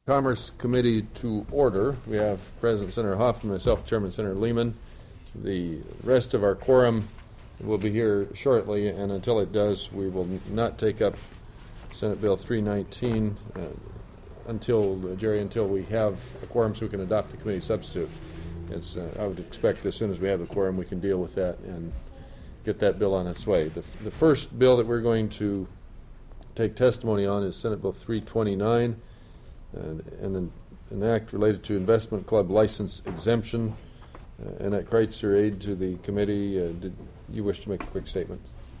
Commerce Committee to order. We have President Senator Hoffman, myself, Chairman Senator Lehman. The rest of our quorum will be here shortly, and until it does, we will not take up Senate Bill 319 until we have a quorum so we can adopt the committee substitute. I would expect as soon as we have the quorum, we can deal with that and get that bill on its way. The first bill that we're going to take testimony on is Senate Bill 329. And an act related to investment club license exemption. Annette Kreitzer, aide to the committee, did you wish to make a quick statement?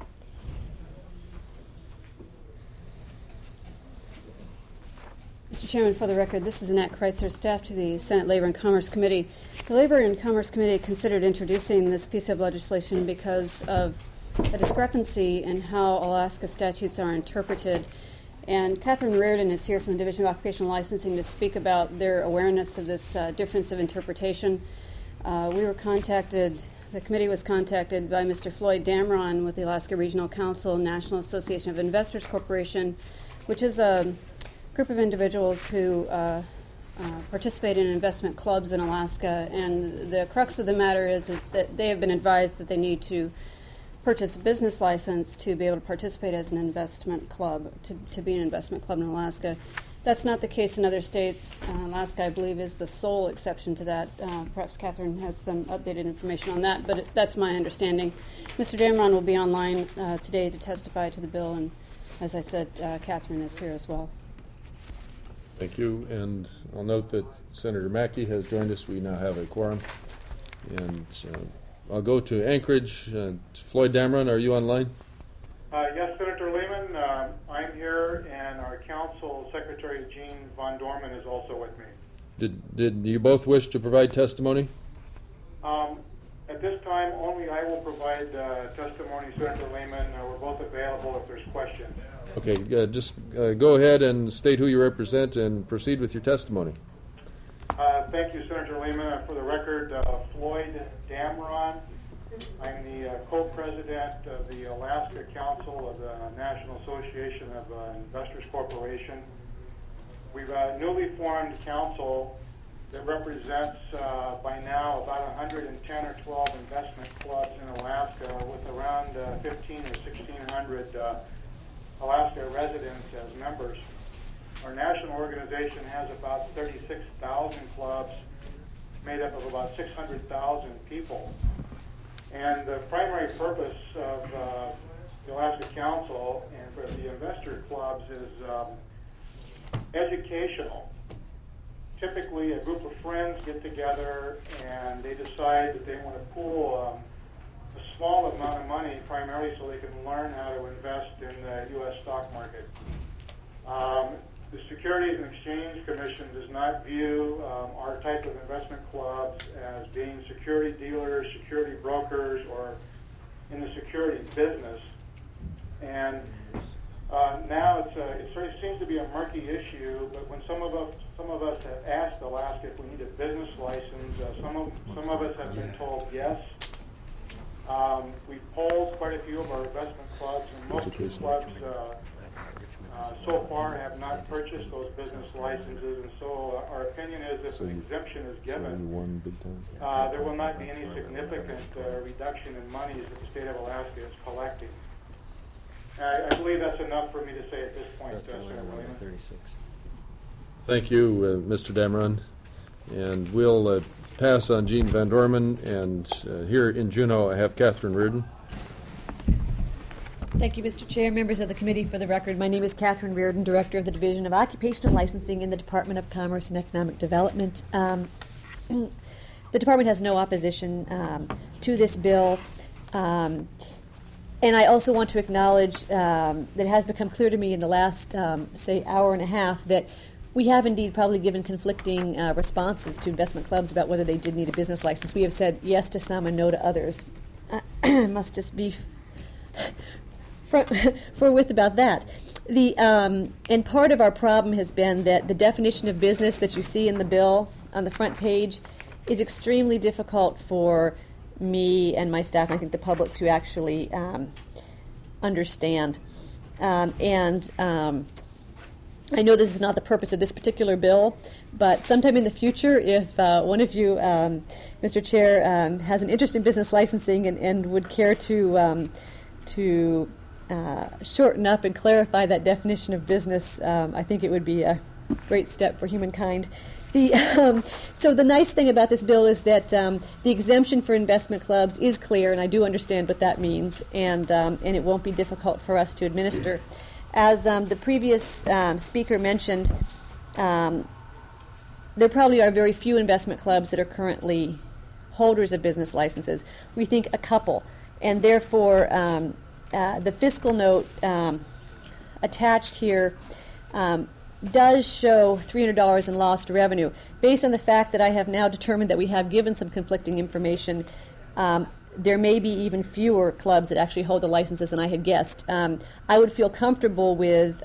Mr. Chairman, for the record, this is Annette Kreitzer, staff to the Senate Labor and Commerce Committee. The Labor and Commerce Committee considered introducing this piece of legislation because of a discrepancy in how Alaska statutes are interpreted. And Catherine Reardon is here from the Division of Occupational Licensing to speak about their awareness of this difference of interpretation. The committee was contacted by Mr. Floyd Damron with the Alaska Regional Council National Association of Investors Corporation, which is a group of individuals who participate in investment clubs in Alaska. And the crux of the matter is that they have been advised that they need to purchase a business license to be able to participate as an investment club, to be an investment club in Alaska. That's not the case in other states. Alaska, I believe, is the sole exception to that. Perhaps Catherine has some updated information on that, but that's my understanding. Mr. Damron will be online today to testify to the bill, and as I said, Catherine is here as well. Thank you, and I'll note that Senator Mackey has joined us. We now have a quorum, and I'll go to Anchorage. Floyd Damron, are you online? Yes, Senator Lehman. I'm here, and our Council Secretary Jean Von Dorman is also with me. Did you both wish to provide testimony? At this time, only I will provide testimony, Senator Lehman. We're both available if there's questions. Okay, just go ahead and state who you represent and proceed with your testimony. Thank you, Senator Lehman. For the record, Floyd Damron. I'm the co-president of the Alaska Council of the National Association of Investors Corporation. We've a newly formed council that represents by now about 110 or 12 investment clubs in Alaska with around 15 or 1,600 Alaska residents as members. Our national organization has about 36,000 clubs made up of about 600,000 people. And the primary purpose of the Alaska Council and for the investor clubs is educational. Typically, a group of friends get together and they decide that they want to pool a small amount of money primarily so they can learn how to invest in the U.S. stock market. The Securities and Exchange Commission does not view our type of investment clubs as being security dealers, security brokers, or in the security business. And now it sort of seems to be a murky issue. But when some of us have asked Alaska if we need a business license, some of us have been told yes. We've polled quite a few of our investment clubs, and most of the clubs so far have not purchased those business licenses, and so our opinion is if an exemption is given, there will not be any significant reduction in monies that the state of Alaska is collecting. I believe that's enough for me to say at this point, Senator Williams. Thank you, Mr. Damron. And we'll pass on Jean Van Dorman, and here in Juneau I have Catherine Reardon. Thank you, Mr. Chair, members of the committee. For the record, my name is Catherine Reardon, Director of the Division of Occupational Licensing in the Department of Commerce and Economic Development. The department has no opposition to this bill. And I also want to acknowledge that it has become clear to me in the last, hour and a half that we have indeed probably given conflicting responses to investment clubs about whether they did need a business license. We have said yes to some and no to others. Must just be forthwith about that. And part of our problem has been that the definition of business that you see in the bill on the front page is extremely difficult for me and my staff, and I think the public, to actually understand. I know this is not the purpose of this particular bill, but sometime in the future, if one of you, Mr. Chair, has an interest in business licensing and would care to shorten up and clarify that definition of business, I think it would be a great step for humankind. So the nice thing about this bill is that the exemption for investment clubs is clear, and I do understand what that means, and it won't be difficult for us to administer. As the previous speaker mentioned, there probably are very few investment clubs that are currently holders of business licenses. We think a couple, and therefore the fiscal note attached here does show $300 in lost revenue. Based on the fact that I have now determined that we have given some conflicting information, there may be even fewer clubs that actually hold the licenses than I had guessed. I would feel comfortable with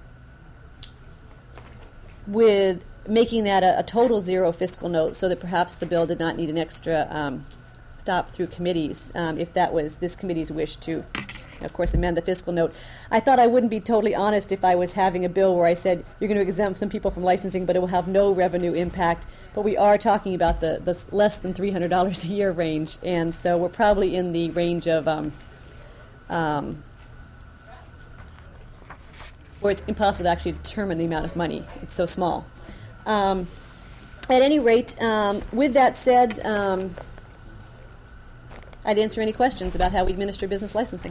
making that a total zero fiscal note, so that perhaps the bill did not need an extra stop through committees, if that was this committee's wish to, of course, amend the fiscal note. I thought I wouldn't be totally honest if I was having a bill where I said you're going to exempt some people from licensing, but it will have no revenue impact. But we are talking about the less than $300 a year range, and so we're probably in the range of where it's impossible to actually determine the amount of money. It's so small. At any rate, with that said, I'd answer any questions about how we administer business licensing.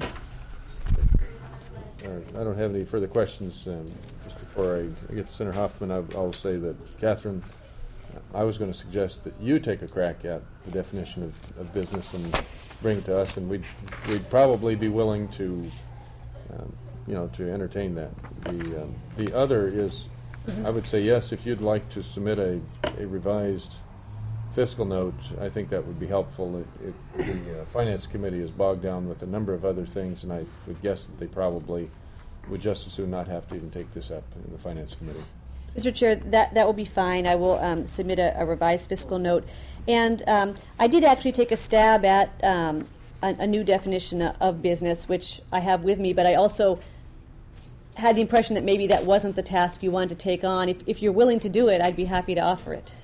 I don't have any further questions. Just before I get to Senator Hoffman, I'll say that, Catherine, I was going to suggest that you take a crack at the definition of business and bring it to us, and we'd probably be willing to, to entertain that. The other is, I would say yes, if you'd like to submit a revised fiscal note, I think that would be helpful. The Finance Committee is bogged down with a number of other things, and I would guess that they probably would just as soon not have to even take this up in the Finance Committee. Mr. Chair, that will be fine. I will submit a revised fiscal note. And I did actually take a stab at a new definition of business, which I have with me, but I also had the impression that maybe that wasn't the task you wanted to take on. If you're willing to do it, I'd be happy to offer it.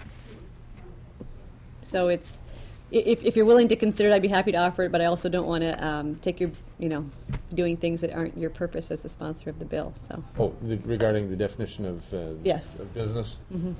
So it's, if you're willing to consider it, I'd be happy to offer it, but I also don't want to take your, doing things that aren't your purpose as the sponsor of the bill. So. Oh, regarding the definition of yes. Of business? Mm-hmm.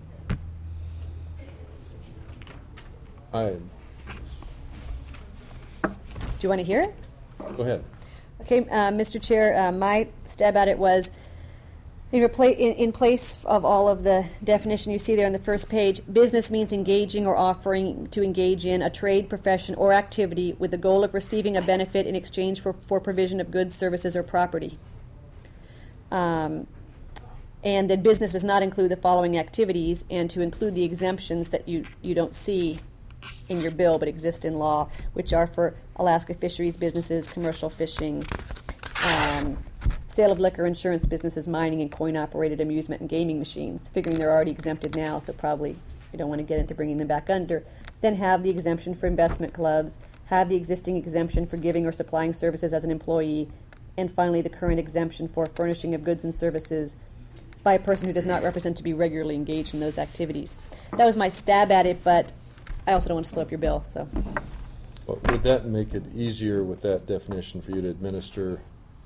Do you want to hear it? Go ahead. Okay, Mr. Chair, my stab at it was, in place of all of the definition you see there on the first page, business means engaging or offering to engage in a trade, profession, or activity with the goal of receiving a benefit in exchange for provision of goods, services, or property. And that business does not include the following activities, and to include the exemptions that you don't see in your bill but exist in law, which are for Alaska fisheries businesses, commercial fishing, sale of liquor, insurance businesses, mining, and coin-operated amusement and gaming machines, figuring they're already exempted now, so probably we don't want to get into bringing them back under. Then have the exemption for investment clubs, have the existing exemption for giving or supplying services as an employee, and finally the current exemption for furnishing of goods and services by a person who does not represent to be regularly engaged in those activities. That was my stab at it, but I also don't want to slow up your bill. So, well, would that make it easier with that definition for you to administer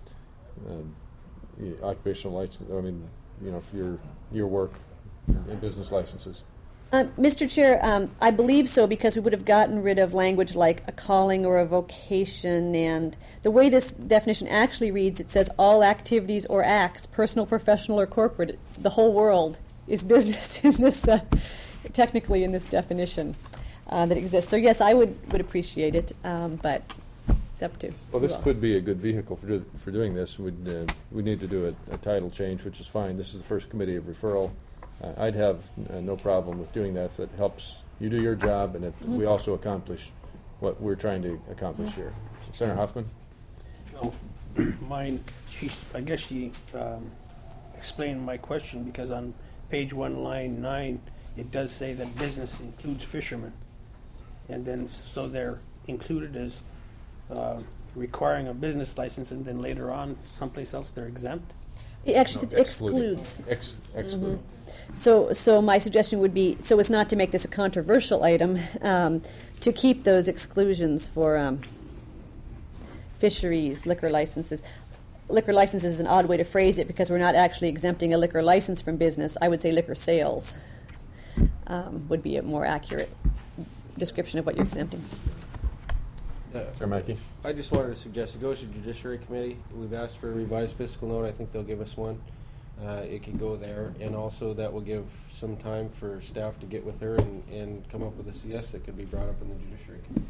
occupational license? I mean, for your work in business licenses. Mr. Chair, I believe so, because we would have gotten rid of language like a calling or a vocation, and the way this definition actually reads, it says all activities or acts, personal, professional, or corporate. The whole world is business in this, technically in this definition that exists. So yes, I would appreciate it, but it's up to. Well, this could be a good vehicle for doing this. We need to do a title change, which is fine. This is the first committee of referral. I'd have no problem with doing that if it helps you do your job and we also accomplish what we're trying to accomplish here. Senator Hoffman? Well, I guess she explained my question, because on page 1, line 9, it does say that business includes fishermen. And then so they're included as requiring a business license, and then later on someplace else they're exempt? It actually says excluding. excludes. Exclude. So my suggestion would be, so as not to make this a controversial item, to keep those exclusions for fisheries, liquor licenses. Liquor licenses is an odd way to phrase it because we're not actually exempting a liquor license from business. I would say liquor sales would be a more accurate description of what you're exempting. Chair Mackey? I just wanted to suggest it goes to Judiciary Committee. We've asked for a revised fiscal note. I think they'll give us one. It can go there, and also that will give some time for staff to get with her and come up with a CS that could be brought up in the Judiciary Committee.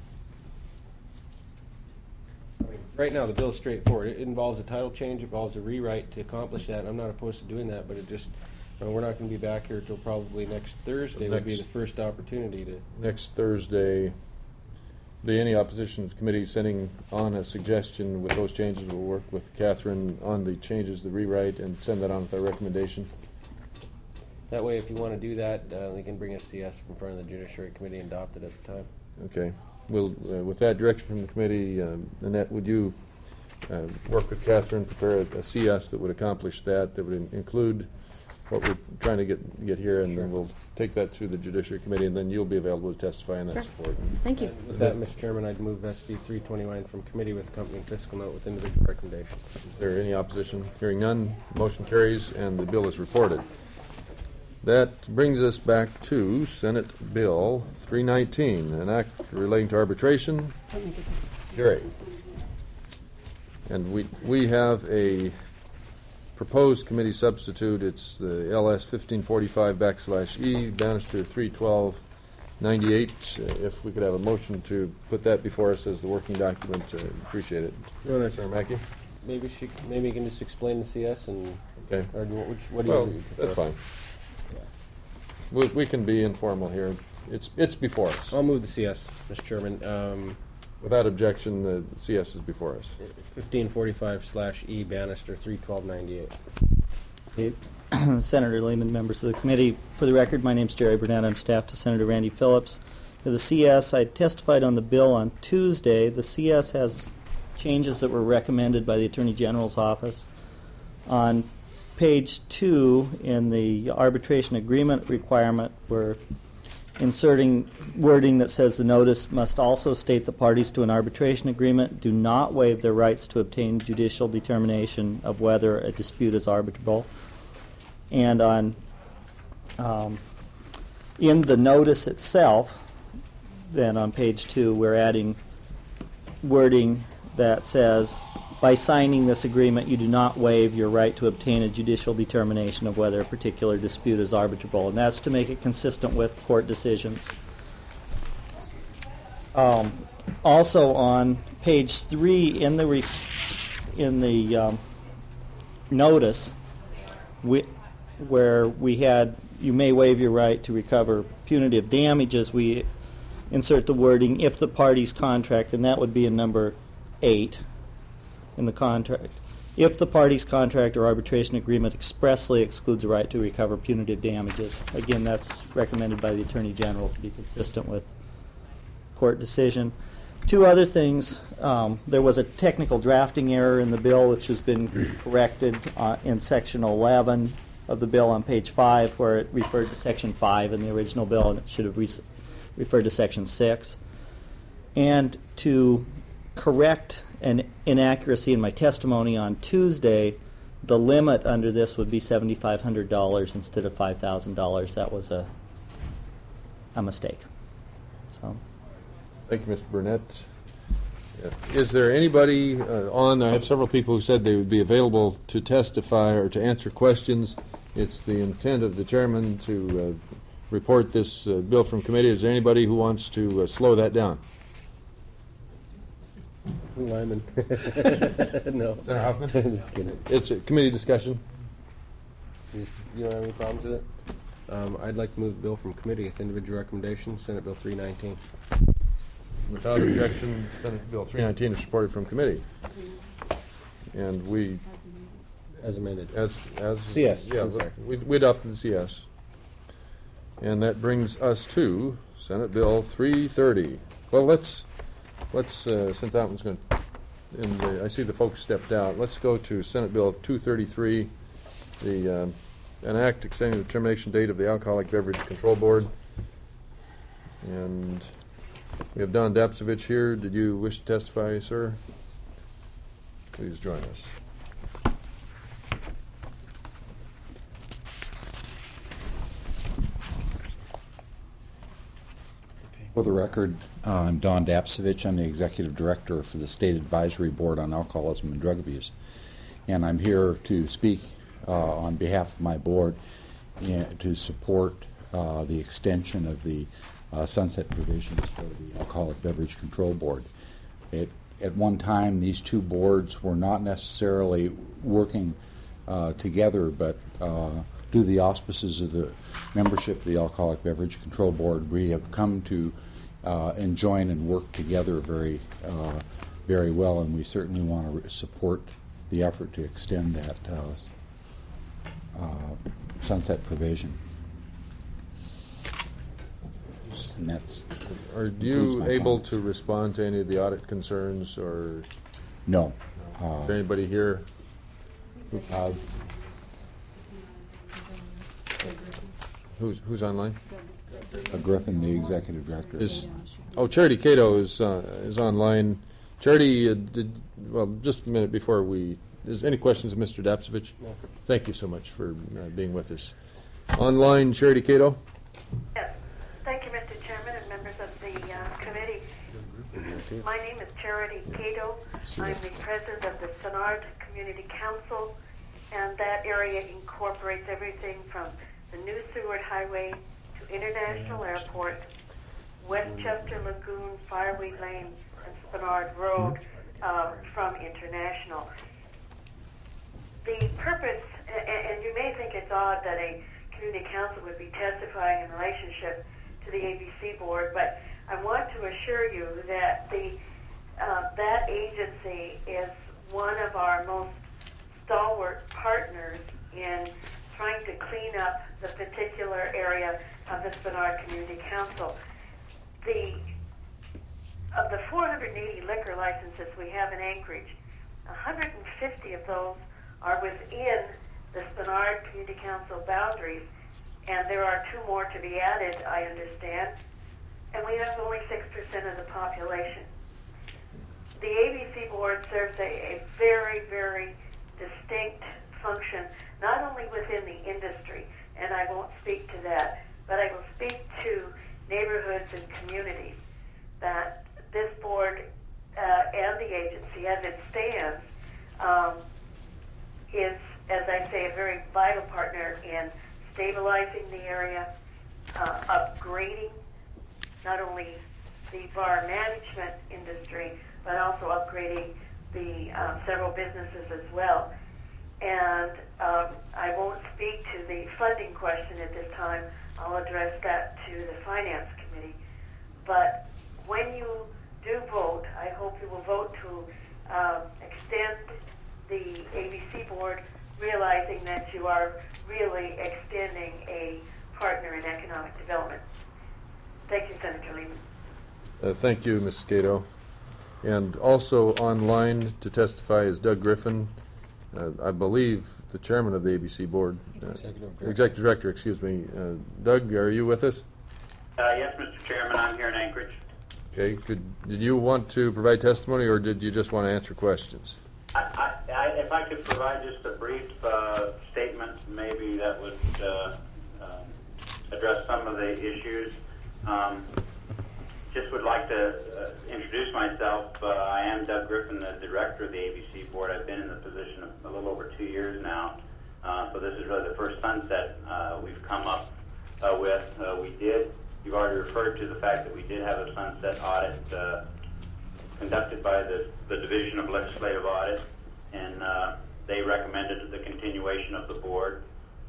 I mean, right now, the bill is straightforward. It involves a title change, it involves a rewrite to accomplish that. I'm not opposed to doing that, but it just, we're not going to be back here till probably next Thursday. Would be the first opportunity to. Next Thursday, be any opposition committee sending on a suggestion with those changes? We'll work with Catherine on the changes, the rewrite, and send that on with our recommendation. That way, if you want to do that, they can bring a CS in front of the Judiciary Committee and adopt it at the time. Okay. We'll, with that direction from the committee, Annette, would you work with Catherine, prepare a CS that would accomplish that would include what we're trying to get here, and then we'll take that to the Judiciary Committee, and then you'll be available to testify in that support. Thank you. With that, Mr. Chairman, I'd move SB 329 from committee with accompanying fiscal note with individual recommendations. Is there any opposition? Hearing none, motion carries, and the bill is reported. That brings us back to Senate Bill 319, an act relating to arbitration. Jerry. And we have a proposed committee substitute. It's the LS 1545/E, Bannister 31298. If we could have a motion to put that before us as the working document, appreciate it. Senator Mackey? Maybe you can just explain the CS and. Okay. Or what do you prefer? That's fine. We can be informal here. It's before us. I'll move the CS, Mr. Chairman. Without objection, the CS is before us. 1545/E, Bannister 31298. Hey, Senator Lehman, members of the committee. For the record, my name is Jerry Burnett. I'm staff to Senator Randy Phillips. For the CS, I testified on the bill on Tuesday. The CS has changes that were recommended by the Attorney General's office. On page 2 in the arbitration agreement requirement, we're inserting wording that says the notice must also state the parties to an arbitration agreement do not waive their rights to obtain judicial determination of whether a dispute is arbitrable. And on in the notice itself, then on page 2, we're adding wording that says, by signing this agreement, you do not waive your right to obtain a judicial determination of whether a particular dispute is arbitrable, and that's to make it consistent with court decisions. Also, on page 3 in the notice, where we had you may waive your right to recover punitive damages, we insert the wording if the parties contract, and that would be in number 8. In the contract. If the parties' contract or arbitration agreement expressly excludes the right to recover punitive damages. Again, that's recommended by the Attorney General to be consistent with court decision. Two other things. There was a technical drafting error in the bill, which has been corrected in Section 11 of the bill on page 5, where it referred to Section 5 in the original bill, and it should have referred to Section 6. And to correct an inaccuracy in my testimony on Tuesday, the limit under this would be $7,500 instead of $5,000. That was a mistake. So, thank you, Mr. Burnett. Is there anybody on? I have several people who said they would be available to testify or to answer questions. It's the intent of the chairman to report this bill from committee. Is there anybody who wants to slow that down? Lyman. No. Senator Hoffman? Just kidding. It's a committee discussion. You don't have any problems with it? I'd like to move the bill from committee with individual recommendation, Senate Bill 319. Without objection, Senate Bill 319 is supported from committee. And we... As amended. As CS. Yeah, we adopted the CS. And that brings us to Senate Bill 330. Well, let's since that one's going to I see the folks stepped out. Let's go to Senate Bill 233, an act extending the termination date of the Alcoholic Beverage Control Board. And we have Don Dapsevich here. Did you wish to testify, sir? Please join us. For the record, I'm Don Dapsevich. I'm the Executive Director for the State Advisory Board on Alcoholism and Drug Abuse. And I'm here to speak on behalf of my board to support the extension of the sunset provisions for the Alcoholic Beverage Control Board. At one time, these two boards were not necessarily working together, but due to the auspices of the membership of the Alcoholic Beverage Control Board, we have come to join and work together very well, and we certainly want to support the effort to extend that sunset provision. And that's Are you able to respond to any of the audit concerns, or no? is there anybody here? Who's online? Griffin, the Executive Director. Charity Cato is online. Charity, just a minute before is any questions of Mr. Dapsevich? No. Thank you so much for being with us. Online, Charity Cato. Yes. Thank you, Mr. Chairman and members of the committee. My name is Charity Cato. I'm the president of the Sennard Community Council, and that area incorporates everything from the New Seward Highway to International Airport, Westchester Lagoon, Fireway Lane, and Sennard Road from International. The purpose, and you may think it's odd that a community council would be testifying in relationship to the ABC board, but I want to assure you that that agency is one of our most stalwart partners in trying to clean up the particular area of the Sennard Community Council. Of the 480 liquor licenses we have in Anchorage, 150 of those are within the Sennard Community Council boundaries, and there are 2 more to be added, I understand, and we have only 6% of the population. The ABC board serves a very, very distinct function, not only within the industry, and I won't speak to that, but I will speak to neighborhoods and communities, that this board and the agency, as it stands, is, as I say, a very vital partner in stabilizing the area, upgrading not only the bar management industry, but also upgrading the several businesses as well. And I won't speak to the funding question at this time. I'll address that to the Finance Committee. But when you do vote, I hope you will vote to extend the ABC board, realizing that you are really extending a partner in economic development. Thank you, Senator Lehman. Thank you, Mrs. Cato. And also online to testify is Doug Griffin, I believe the chairman of the ABC board. Executive Director, excuse me. Doug, are you with us? Yes, Mr. Chairman, I'm here in Anchorage. Okay. Did you want to provide testimony, or did you just want to answer questions? If I could provide just a brief statement, maybe that would address some of the issues. Just would like to introduce myself. I am Doug Griffin, the director of the ABC board. I've been in the position a little over 2 years now. So this is really the first sunset we've come up with. You've already referred to the fact that we did have a sunset audit conducted by the Division of Legislative Audit, and they recommended the continuation of the board.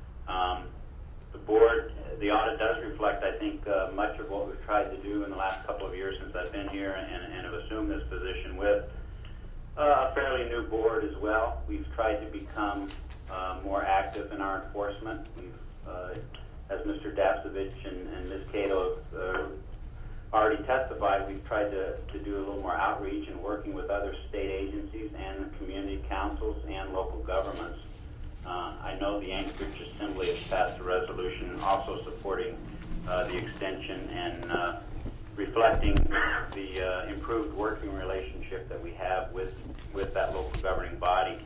The audit does reflect, I think, much of what we've tried to do in the last couple of years since I've been here and have assumed this position with a fairly new board as well. We've tried to become more active in our enforcement. We've, as Mr. Dapsevich and Ms. Cato already testified, we've tried to do a little more outreach and working with other state agencies and community councils and local governments. I know the Anchorage Assembly has passed a resolution also supporting the extension and reflecting the improved working relationship that we have with that local governing body.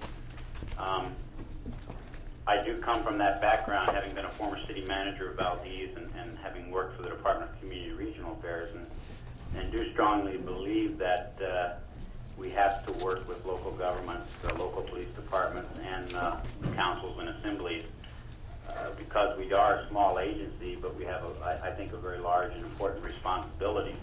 I do come from that background, having been a former city manager of Valdez and having worked for the Department of Community and Regional Affairs, and do strongly believe that we have to work with local governments, local police departments, and councils and assemblies because we are a small agency, but we have, I think, a very large and important responsibility.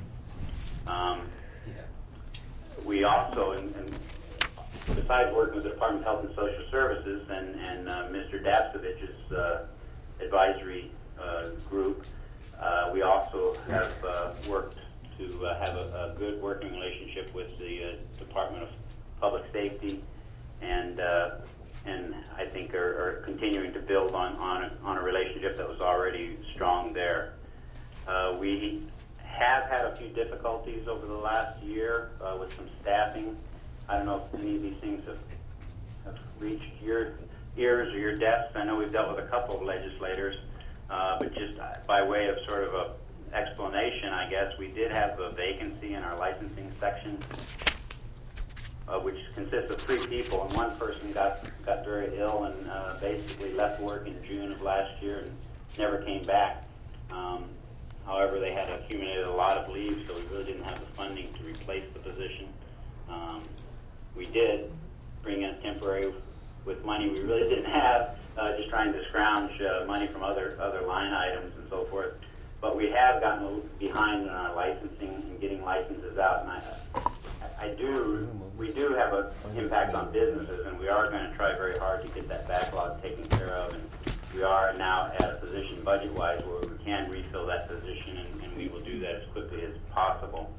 We also, besides working with the Department of Health and Social Services and Mr. Dapcevich's advisory group, we also have worked to have a good working relationship with the Department of Public Safety, and I think are continuing to build on a relationship that was already strong there. We have had a few difficulties over the last year with some staffing. I don't know if any of these things have reached your ears or your desks. I know we've dealt with a couple of legislators, but just by way of sort of a explanation, I guess, we did have a vacancy in our licensing section, which consists of 3 people, and one person got very ill and basically left work in June of last year and never came back. However, they had accumulated a lot of leave, so we really didn't have the funding to replace the position. We did bring in temporary with money we really didn't have, just trying to scrounge money from other line items and so forth. But we have gotten behind on our licensing and getting licenses out, and we do have an impact on businesses, and we are going to try very hard to get that backlog taken care of, and we are now at a position budget-wise where we can refill that position, and we will do that as quickly as possible.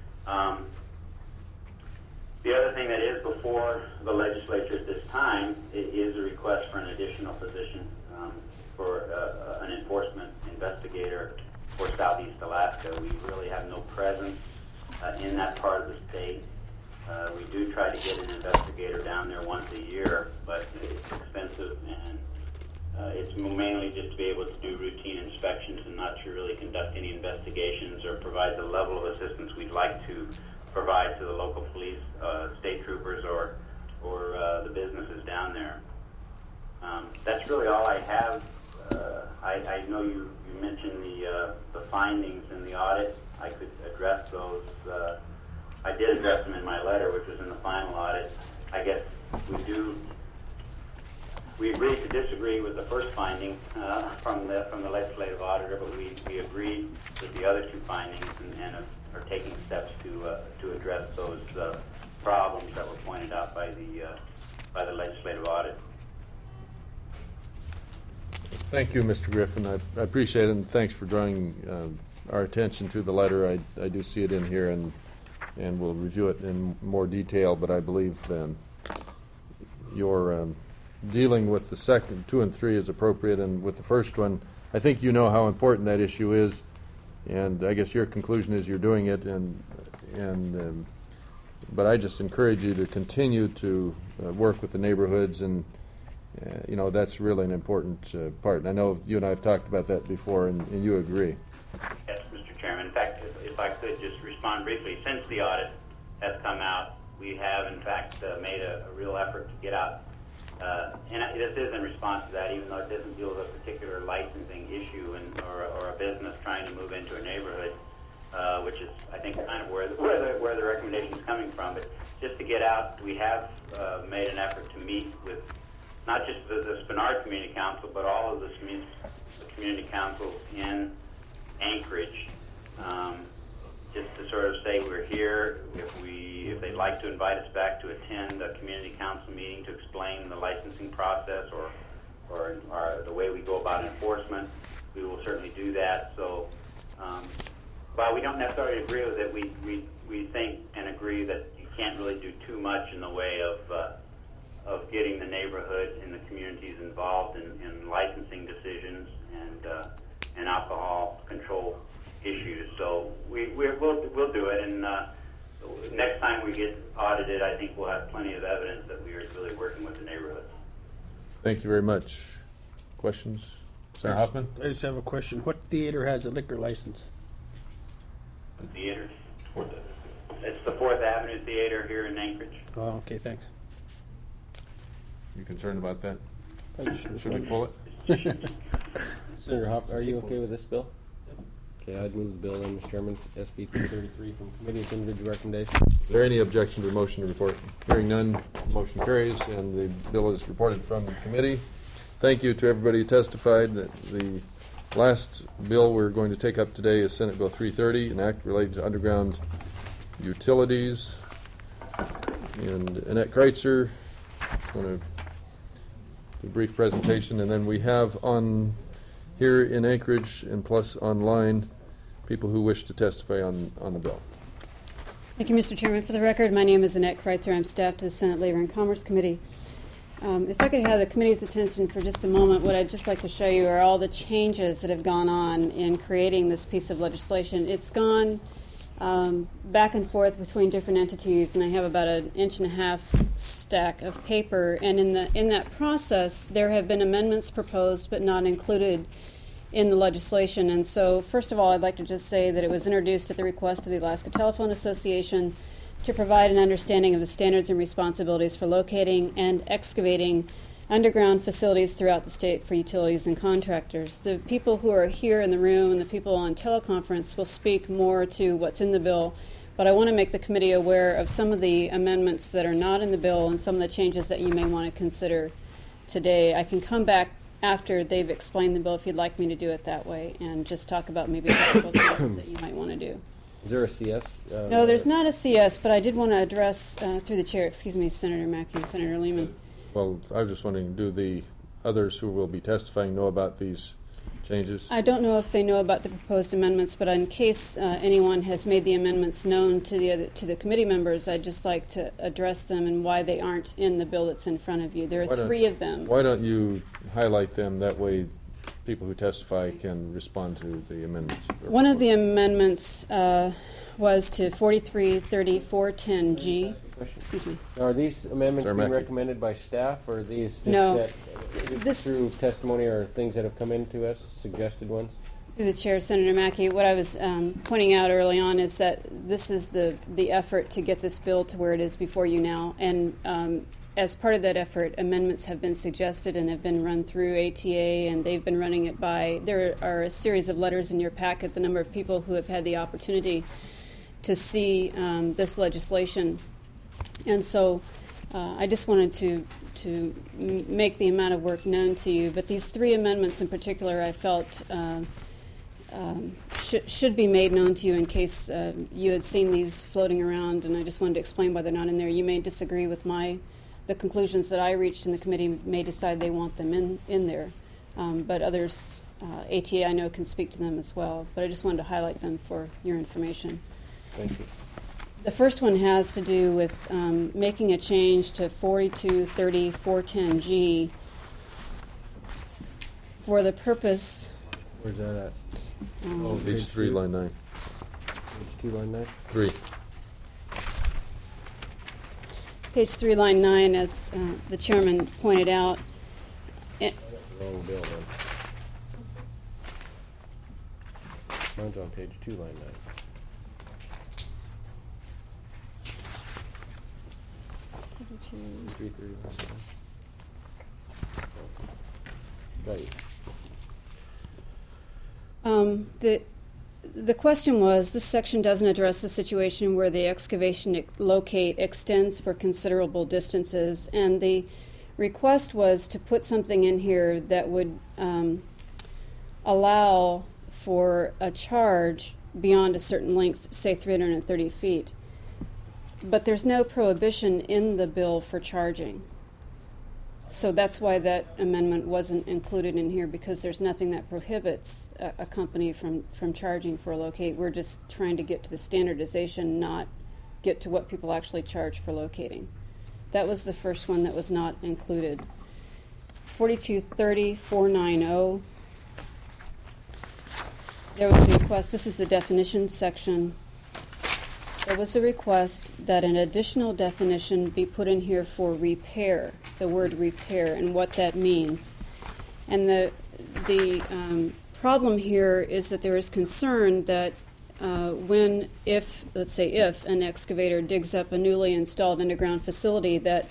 The other thing that is before the legislature at this time is a request for an additional position for an enforcement investigator for Southeast Alaska. We really have no presence in that part of the state. We do try to get an investigator down there once a year, but it's expensive, and it's mainly just to be able to do routine inspections and not to really conduct any investigations or provide the level of assistance we'd like to provide to the local police, state troopers, or the businesses down there. That's really all I have. I know you mentioned the findings in the audit. I could address those. I did address them in my letter, which was in the final audit. I guess we agreed to disagree with the first finding from the legislative auditor, but we agreed with the other 2 findings and are taking steps to address those problems that were pointed out by the legislative audit. Thank you, Mr. Griffin. I appreciate it, and thanks for drawing our attention to the letter. I do see it in here, and we'll review it in more detail, but I believe your dealing with the second 2 and 3 is appropriate, and with the first one, I think you know how important that issue is, and I guess your conclusion is you're doing it, but I just encourage you to continue to work with the neighborhoods, and that's really an important part. And I know you and I have talked about that before, and you agree. Yes, Mr. Chairman. In fact, if I could just respond briefly, since the audit has come out, we have, in fact, made a real effort to get out. And this is in response to that, even though it doesn't deal with a particular licensing issue or a business trying to move into a neighborhood, which is, I think, kind of where the recommendation is coming from. But just to get out, we have made an effort to meet with not just the Spenard Community Council, but all of the community councils in Anchorage, just to sort of say we're here. If they'd like to invite us back to attend a community council meeting to explain the licensing process or the way we go about enforcement, we will certainly do that. So while we don't necessarily agree with it, we think and agree that you can't really do too much in the way of getting the neighborhood and the communities involved in licensing decisions and alcohol control issues. So we'll do it, and next time we get audited, I think we'll have plenty of evidence that we are really working with the neighborhoods. Thank you very much. Questions? Senator Hoffman? I just have a question. What theater has a liquor license? The theater. It's the 4th Avenue Theater here in Anchorage. Oh, okay, thanks. You concerned about that? I just was Should we wondering. pull it? Senator Hoff, are you okay with this bill? Okay, I'd move the bill then, Mr. Chairman, SB 233 from committee with individual recommendation. Is there any objection to the motion to report? Hearing none, motion carries, and the bill is reported from the committee. Thank you to everybody who testified. The last bill we're going to take up today is Senate Bill 330, an act related to underground utilities. And Annette Kreitzer is going to do a brief presentation, and then we have on here in Anchorage and plus online people who wish to testify on the bill. Thank you, Mr. Chairman. For the record, my name is Annette Kreitzer. I'm staff to the Senate Labor and Commerce Committee. If I could have the committee's attention for just a moment, what I'd just like to show you are all the changes that have gone on in creating this piece of legislation. It's gone back and forth between different entities, and I have about 1.5 inch stack of paper. And in that process, there have been amendments proposed but not included in the legislation. And so, first of all, I'd like to just say that it was introduced at the request of the Alaska Telephone Association to provide an understanding of the standards and responsibilities for locating and excavating underground facilities throughout the state for utilities and contractors. The people who are here in the room and the people on teleconference will speak more to what's in the bill, but I want to make the committee aware of some of the amendments that are not in the bill and some of the changes that you may want to consider today. I can come back after they've explained the bill if you'd like me to do it that way and just talk about maybe a couple of things that you might want to do. Is there a CS? No, there's not a CS, but I did want to address, through the chair, Senator Mackey and Senator Lehman. Well, I was just wondering, do the others who will be testifying know about these changes? I don't know if they know about the proposed amendments, but in case anyone has made the amendments known to the committee members, I'd just like to address them and why they aren't in the bill that's in front of you. There are 3 of them. Why don't you highlight them? That way people who testify can respond to the amendments. One of the amendments was to 433410G. Excuse me. Now, are these amendments Sir, being Mackey. recommended by staff, or are these just No. through testimony or things that have come into us, suggested ones? Through the chair, Senator Mackey, what I was pointing out early on is that this is the effort to get this bill to where it is before you now. And as part of that effort, amendments have been suggested and have been run through ATA, and they've been running it by, there are a series of letters in your packet, the number of people who have had the opportunity to see this legislation. And so I just wanted to make the amount of work known to you. But these 3 amendments in particular I felt should be made known to you in case you had seen these floating around, and I just wanted to explain why they're not in there. You may disagree with the conclusions that I reached, and the committee may decide they want them in there. But others, ATA I know can speak to them as well. But I just wanted to highlight them for your information. Thank you. The first one has to do with making a change to 423410G for the purpose. Where's that at? Page 3, line 9. Page 2, line 9? 3. Page 3, line 9, as the chairman pointed out. Wrong bill, then. Mine's on page 2, line 9. Got you. The question was, this section doesn't address the situation where the excavation locate extends for considerable distances, and the request was to put something in here that would allow for a charge beyond a certain length, say 330 feet. But there's no prohibition in the bill for charging. So that's why that amendment wasn't included in here, because there's nothing that prohibits a company from charging for a locate. We're just trying to get to the standardization, not get to what people actually charge for locating. That was the first one that was not included. 4230-490. There was a request, this is the definitions section. There was a request that an additional definition be put in here for repair, the word repair, and what that means. And the problem here is that there is concern that let's say if an excavator digs up a newly installed underground facility, that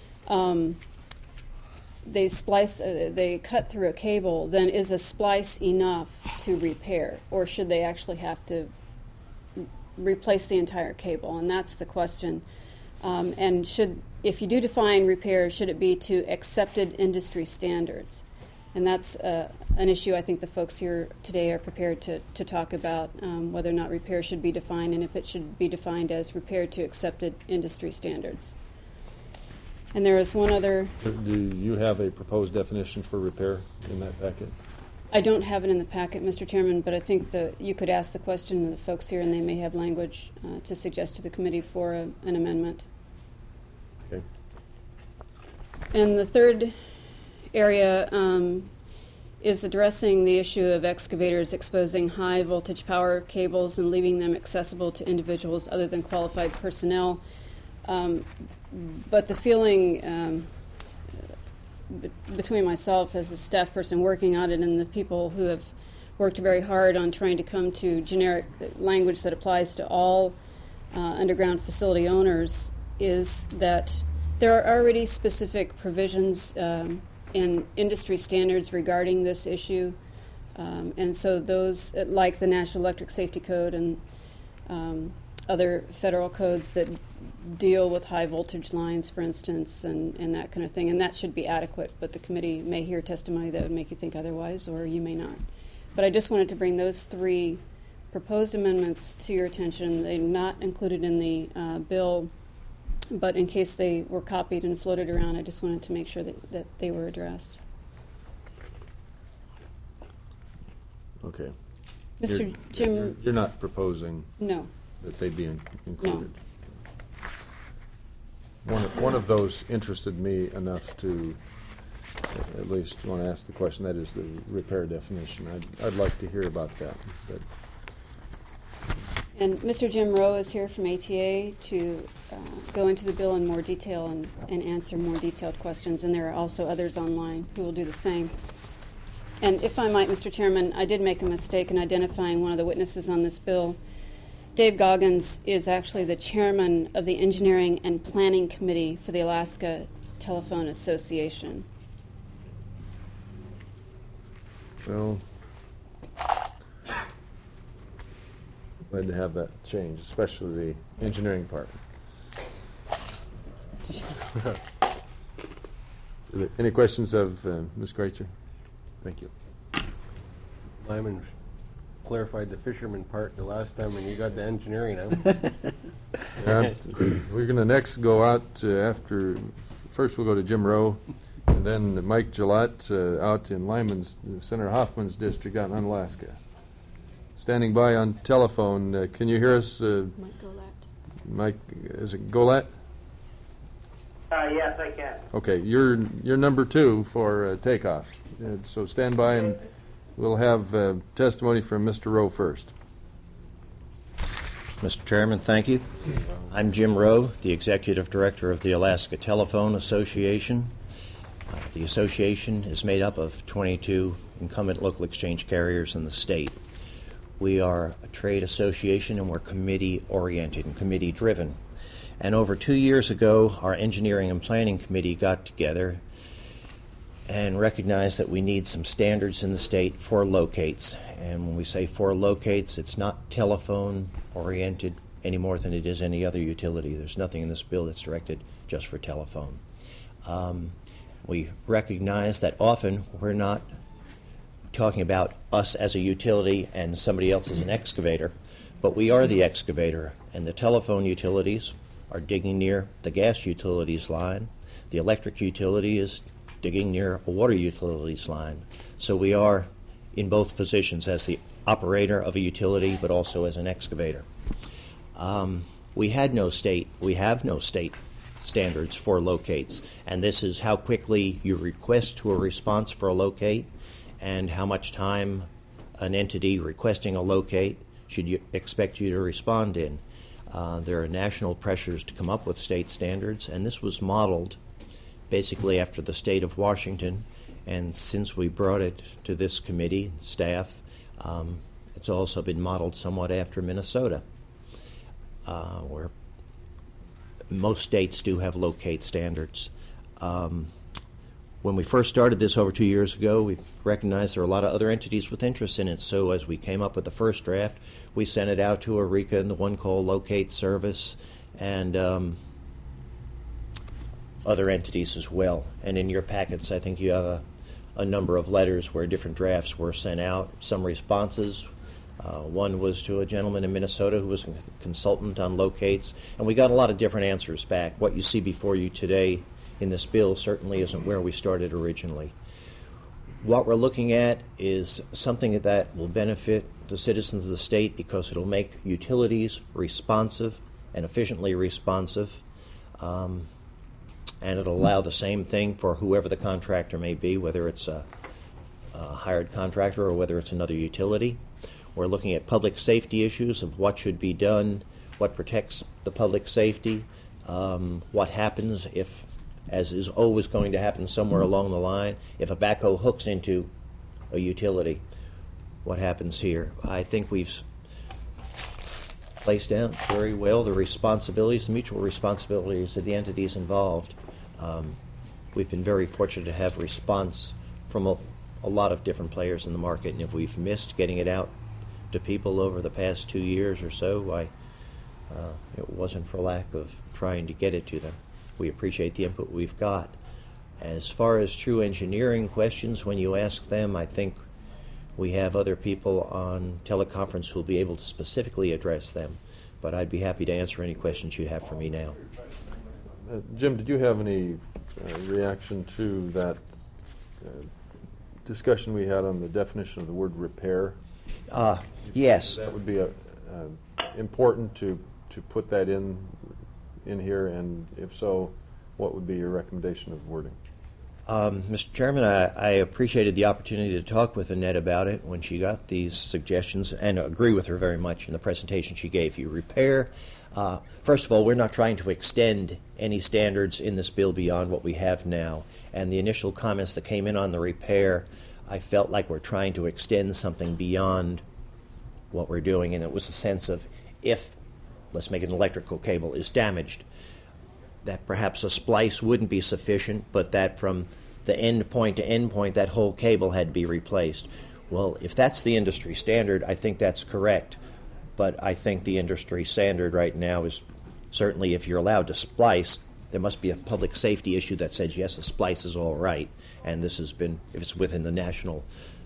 they cut through a cable, then is a splice enough to repair, or should they actually have to replace the entire cable? And that's the question. And if you do define repair, should it be to accepted industry standards? And that's an issue I think the folks here today are prepared to talk about, whether or not repair should be defined, and if it should be defined as repair to accepted industry standards. And there is one other... Do you have a proposed definition for repair in that packet? I don't have it in the packet, Mr. Chairman, but I think you could ask the question to the folks here, and they may have language to suggest to the committee for an amendment. Okay. And the third area is addressing the issue of excavators exposing high voltage power cables and leaving them accessible to individuals other than qualified personnel. But the feeling between myself as a staff person working on it and the people who have worked very hard on trying to come to generic language that applies to all underground facility owners is that there are already specific provisions in industry standards regarding this issue. And so those, like the National Electric Safety Code and other federal codes that deal with high voltage lines, for instance, and that kind of thing. And that should be adequate, but the committee may hear testimony that would make you think otherwise, or you may not. But I just wanted to bring those three proposed amendments to your attention. They're not included in the bill, but in case they were copied and floated around, I just wanted to make sure that they were addressed. Okay. Mr. Jim... You're not proposing... No. That they be included? No. One of those interested me enough to at least want to ask the question. That is the repair definition. I'd like to hear about that. But and Mr. Jim Rowe is here from ATA to go into the bill in more detail and answer more detailed questions. And there are also others online who will do the same. And if I might, Mr. Chairman, I did make a mistake in identifying one of the witnesses on this bill. Dave Goggins is actually the chairman of the Engineering and Planning Committee for the Alaska Telephone Association. Well, glad to have that change, especially the engineering part. Any questions of Ms. Kreitzer? Thank you. Lyman clarified the fisherman part the last time when you got the engineering out. We're going to next go out after, first we'll go to Jim Rowe, and then Mike Gillette out in Lyman's, Senator Hoffman's district out in Unalaska. Standing by on telephone, can you hear us? Mike Golette. Mike, is it Golette? Yes, I can. Okay, you're number 2 for takeoff. So stand by and we'll have testimony from Mr. Rowe first. Mr. Chairman, thank you. I'm Jim Rowe, the Executive Director of the Alaska Telephone Association. The association is made up of 22 incumbent local exchange carriers in the state. We are a trade association and we're committee-oriented and committee-driven. And over 2 years ago, our Engineering and Planning Committee got together and recognized that we need some standards in the state for locates. And when we say for locates, it's not telephone-oriented any more than it is any other utility. There's nothing in this bill that's directed just for telephone. We recognize that often we're not talking about us as a utility and somebody else as an excavator, but we are the excavator, and the telephone utilities are digging near the gas utilities line. The electric utility is digging near a water utilities line. So we are in both positions as the operator of a utility, but also as an excavator. We have no state standards for locates, and this is how quickly you request to a response for a locate and how much time an entity requesting a locate should you expect you to respond in. There are national pressures to come up with state standards, and this was modeled basically after the state of Washington. And since we brought it to this committee, staff, it's also been modeled somewhat after Minnesota, where most states do have locate standards. When we first started this over 2 years ago, we recognized there are a lot of other entities with interest in it. So as we came up with the first draft, we sent it out to Eureka and the One Call Locate Service and other entities as well. And in your packets, I think you have a number of letters where different drafts were sent out, some responses. One was to a gentleman in Minnesota who was a consultant on locates, and we got a lot of different answers back. What you see before you today in this bill certainly isn't where we started originally. What we're looking at is something that will benefit the citizens of the state because it'll make utilities responsive and efficiently responsive, and it'll allow the same thing for whoever the contractor may be, whether it's a hired contractor or whether it's another utility. We're looking at public safety issues of what should be done, what protects the public safety, what happens if, as is always going to happen somewhere along the line, if a backhoe hooks into a utility, what happens here? I think we've placed out very well the responsibilities, the mutual responsibilities of the entities involved. We've been very fortunate to have response from a lot of different players in the market, and if we've missed getting it out to people over the past 2 years or so, it wasn't for lack of trying to get it to them. We appreciate the input we've got. As far as true engineering questions, when you ask them, I think we have other people on teleconference who will be able to specifically address them, but I'd be happy to answer any questions you have for me now. Jim, did you have any reaction to that discussion we had on the definition of the word repair? Yes. That would be important to put that in here, and if so, what would be your recommendation of wording? Mr. Chairman, I appreciated the opportunity to talk with Annette about it when she got these suggestions, and agree with her very much in the presentation she gave you. Repair, first of all, we're not trying to extend any standards in this bill beyond what we have now, and the initial comments that came in on the repair, I felt like we're trying to extend something beyond what we're doing, and it was a sense of if, let's make it an electrical cable, is damaged, that perhaps a splice wouldn't be sufficient, but that from the end point to end point, that whole cable had to be replaced. Well, if that's the industry standard, I think that's correct. But I think the industry standard right now is certainly if you're allowed to splice, there must be a public safety issue that says, yes, a splice is all right. And this has been, if it's within the national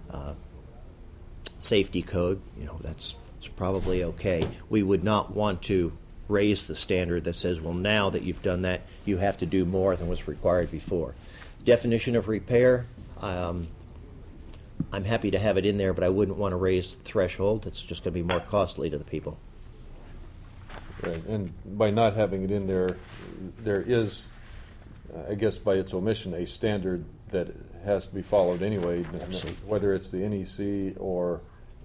safety code, it's probably okay. We would not want to raise the standard that says, well, now that you've done that, you have to do more than was required before. Definition of repair, I'm happy to have it in there, but I wouldn't want to raise the threshold. It's just going to be more costly to the people. Right, and by not having it in there, there is, I guess by its omission, a standard that has to be followed anyway, whether it's the NEC or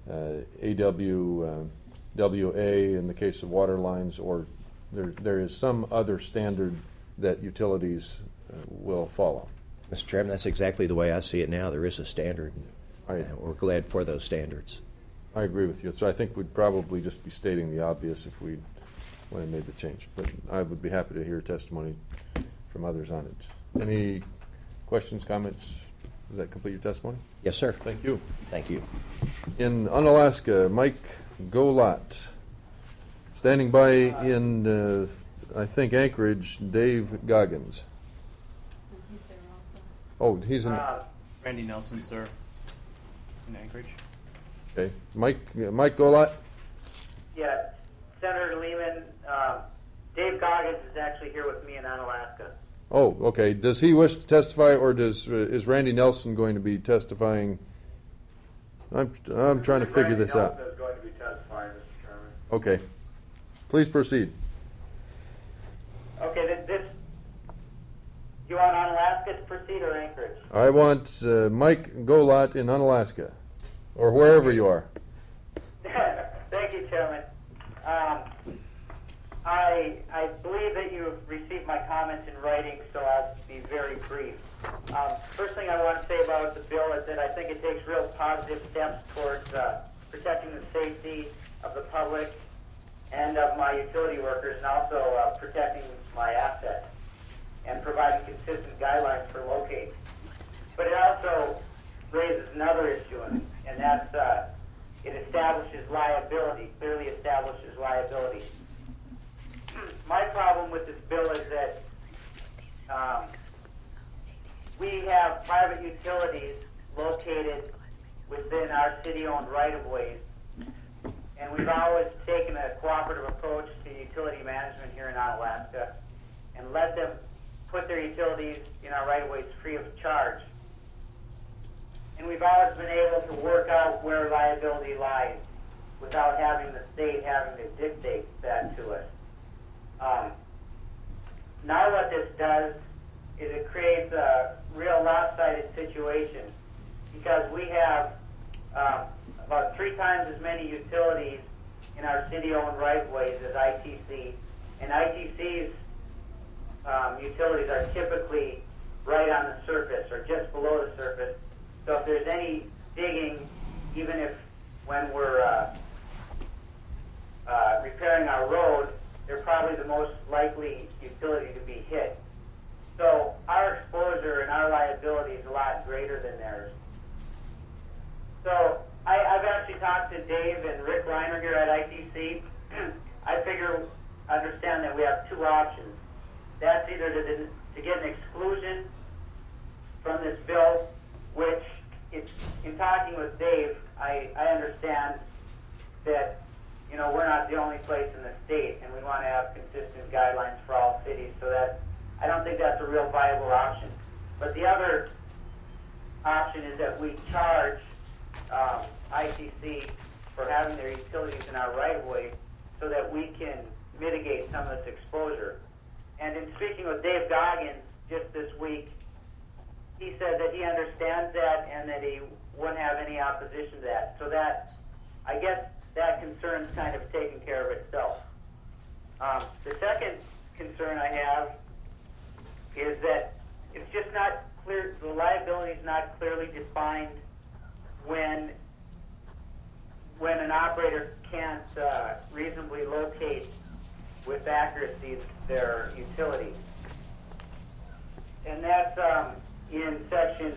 AWWA in the case of water lines, or there is some other standard that utilities will follow. Mr. Chairman, that's exactly the way I see it now. There is a standard, and we're glad for those standards. I agree with you. So I think we'd probably just be stating the obvious if we when I made the change. But I would be happy to hear testimony from others on it. Any questions, comments? Does that complete your testimony? Yes, sir. Thank you. Thank you. In Unalaska, Mike Golot. Standing by in, I think, Anchorage, Dave Goggins. He's there also. Oh, he's in. Randy Nelson, sir, in Anchorage. Okay. Mike Golot? Yeah, Senator Lehman, Dave Goggins is actually here with me in Unalaska. Oh, okay. Does he wish to testify, or is Randy Nelson going to be testifying? I'm trying to figure this out. Randy Nelson is going to be testifying, Mr. Chairman. Okay. Please proceed. Okay, you want Unalaska to proceed or Anchorage? I want Mike Golot in Unalaska. or wherever you are. Thank you, Chairman. I believe that you have received my comments in writing, so I'll be very brief. First thing I want to say about the bill is that I think it takes real positive steps towards protecting the safety of the public and of my utility workers, and also protecting my assets and providing consistent guidelines for locate. But it also raises another issue, and that's it establishes liability, clearly establishes liability. My problem with this bill is that we have private utilities located within our city-owned right-of-ways, and we've always taken a cooperative approach to utility management here in Onalaska and let them put their utilities in our right-of-ways free of charge. And we've always been able to work out where liability lies without having the state having to dictate that to us. Now what this does is it creates a real lopsided situation, because we have about 3 times as many utilities in our city-owned right-of-ways as ITC, and ITC's utilities are typically right on the surface or just below the surface. So if there's any digging, even if when we're repairing our road, they're probably the most likely utility to be hit. So our exposure and our liability is a lot greater than theirs. So I've actually talked to Dave and Rick Reiner here at ITC. I understand that we have 2 options. That's either to get an exclusion from this bill, which in talking with Dave, I understand that, you know, we're not the only place in the state, and we want to have consistent guidelines for all cities, so that I don't think that's a real viable option. But the other option is that we charge ITC for having their utilities in our right-of-way so that we can mitigate some of this exposure. And in speaking with Dave Goggins just this week, he said that he understands that and that he wouldn't have any opposition to that. So that, I guess, that concern's kind of taken care of itself. The second concern I have is that it's just not clear, the liability is not clearly defined when an operator can't reasonably locate with accuracy their utility. And that's in section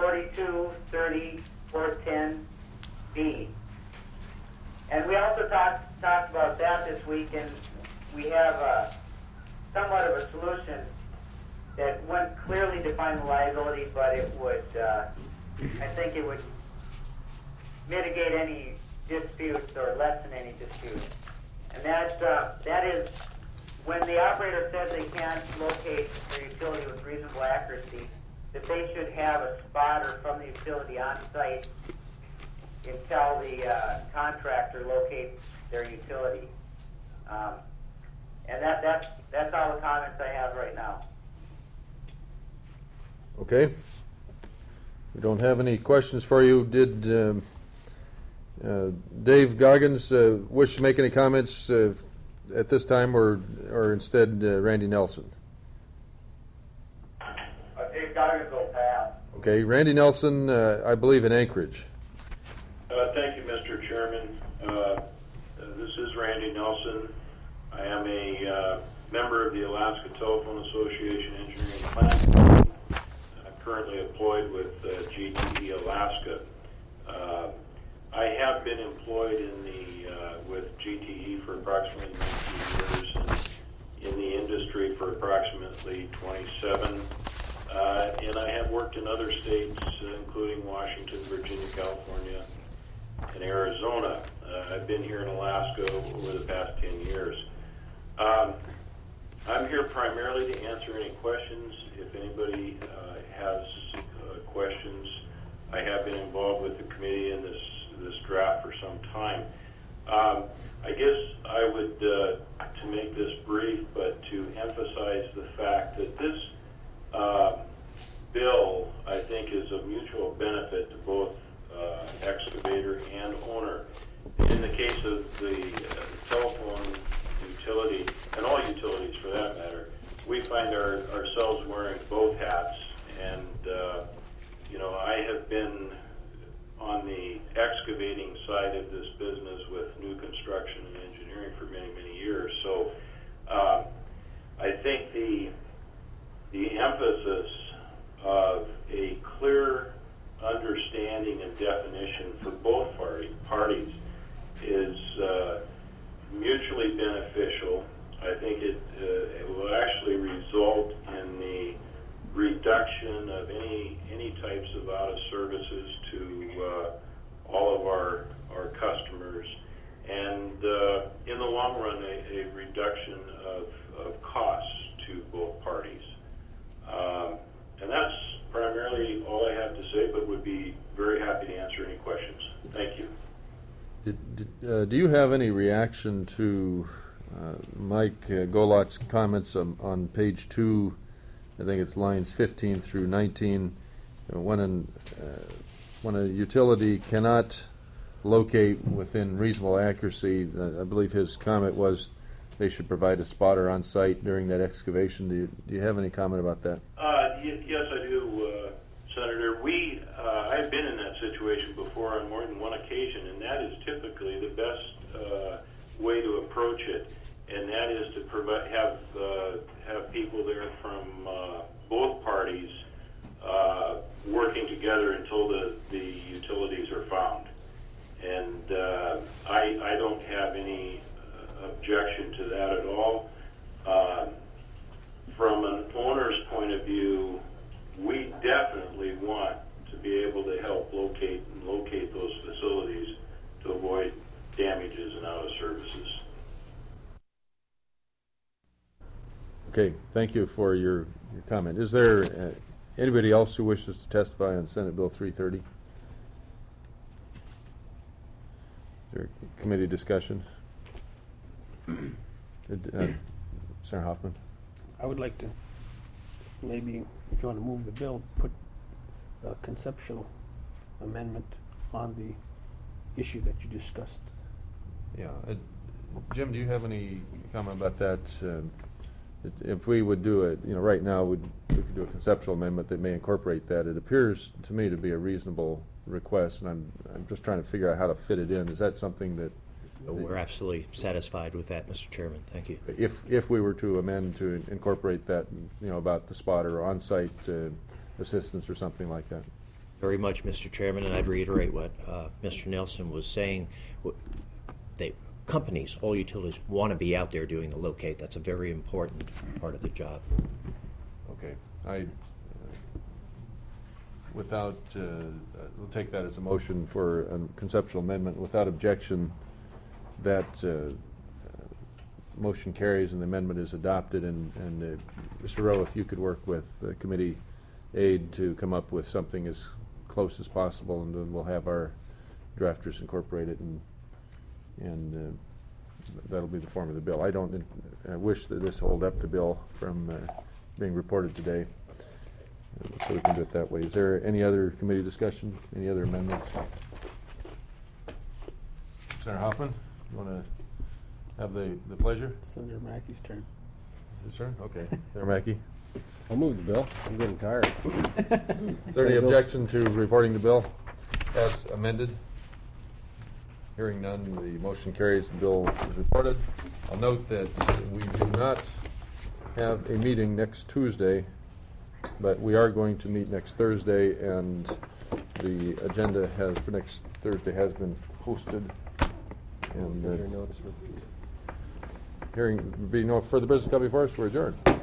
4230.410B. And we also talked about that this week, and we have somewhat of a solution that wouldn't clearly define the liability, but it would, I think it would mitigate any disputes or lessen any disputes. And that is when the operator says they can't locate their utility with reasonable accuracy, that they should have a spotter from the utility on site until the contractor locates their utility. And that's all the comments I have right now. Okay. We don't have any questions for you. Did Dave Goggins wish to make any comments at this time, or instead Randy Nelson? Dave Goggins will pass. Okay, Randy Nelson, I believe in Anchorage. Thank you, Mr. Chairman. This is Randy Nelson. I am a member of the Alaska Telephone Association Engineering Planning Committee. I'm currently employed with GTE Alaska. I have been employed with GTE for approximately 19 years, and in the industry for approximately 27. And I have worked in other states, including Washington, Virginia, California, and Arizona. I've been here in Alaska over the past 10 years. I'm here primarily to answer any questions. If anybody has questions, I have been involved with the committee in this draft for some time. I guess I would, to make this brief, but to emphasize the fact that this bill, I think, is of mutual benefit to both excavator and owner. In the case of the telephone utility, and all utilities for that matter, we find ourselves wearing both hats. And, I have been on the excavating side of this business with new construction and engineering for many, many years. So I think the emphasis of a clear understanding and definition for both parties is mutually beneficial. I think it will actually result in the reduction of any types of out of services to all of our customers, and in the long run a reduction of costs to both parties. And that's primarily all I have to say, but would be very happy to answer any questions. Thank you. Do you have any reaction to Mike Golot's comments on page 2? I think it's lines 15 through 19. When a utility cannot locate within reasonable accuracy, I believe his comment was they should provide a spotter on site during that excavation. Do you have any comment about that? Yes, I do, Senator. I've been in that situation before on more than one occasion, and that is typically the best way to approach it, and that is to have people there from both parties working together until the utilities are found. And I don't have any objection to that at all. From an owner's point of view, we definitely want to be able to help locate those facilities to avoid damages and out of services. Okay, thank you for your comment. Is there anybody else who wishes to testify on Senate Bill 330? Is there a committee discussion? Senator Hoffman? I would like to, maybe, if you want to move the bill, put a conceptual amendment on the issue that you discussed. Yeah. Jim, do you have any comment about that? If we would do it, right now we could do a conceptual amendment that may incorporate that. It appears to me to be a reasonable request, and I'm just trying to figure out how to fit it in. Is that something that... We're absolutely satisfied with that, Mr. Chairman. Thank you. If we were to amend to incorporate that, about the spotter or on-site assistance or something like that. Very much, Mr. Chairman, and I'd reiterate what Mr. Nelson was saying. Companies, all utilities, want to be out there doing the locate. That's a very important part of the job. Okay. We'll take that as a motion for a conceptual amendment. Without objection, that motion carries and the amendment is adopted. And Mr. Rowe, if you could work with the committee aide to come up with something as close as possible, and then we'll have our drafters incorporate it, and that'll be the form of the bill. I wish that this hold up the bill from being reported today, so we can do it that way. Is there any other committee discussion? Any other amendments? Senator Hoffman, you want to have the pleasure? Senator Mackey's turn. His turn? Okay. Senator Mackey. I'll move the bill. I'm getting tired. Is there any objection to reporting the bill as amended? Hearing none, the motion carries. The bill is reported. I'll note that we do not have a meeting next Tuesday, but we are going to meet next Thursday, and the agenda for next Thursday has been posted. And hearing be no further business coming before us, we're adjourned.